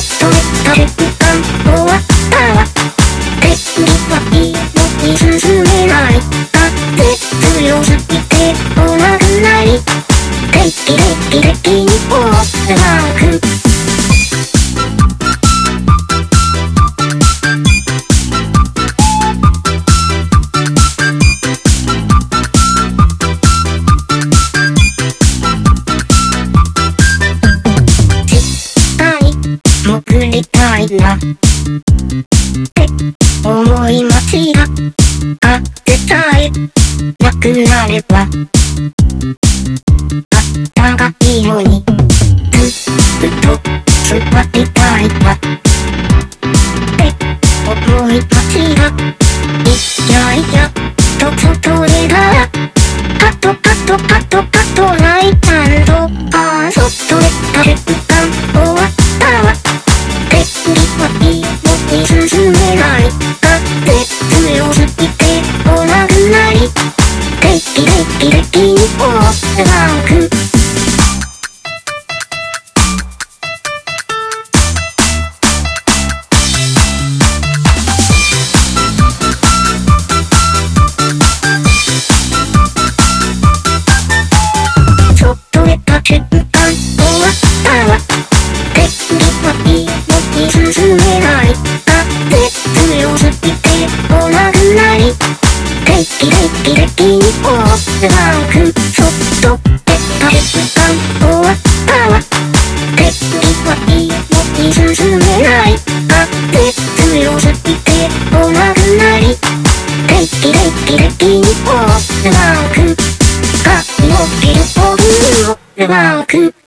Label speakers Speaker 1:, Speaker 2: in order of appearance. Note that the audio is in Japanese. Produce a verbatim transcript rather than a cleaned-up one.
Speaker 1: とめた瞬間終わったわ。敵はいいのに進めない。風強すぎて来なくない。敵敵敵にオールバック。潜りたいなって思い街があってさえなくなればあったがいいのにずっと座りたいなって思い街がいやいやと外でだパッとパッとパッとパッとライタンドあー外でた瞬間終わったわ。敵はいいのに進めない。風強すぎて来なくない。敵敵敵にオールバック。外へた瞬間終わったわ。敵はいいのに進めない。風強すぎて来なくない。敵敵敵にオールバック。外へた瞬間終わったわ。敵はいいのに進めない。風強すぎて来なくない。敵敵敵にオールバック。神のビルボールオールバック。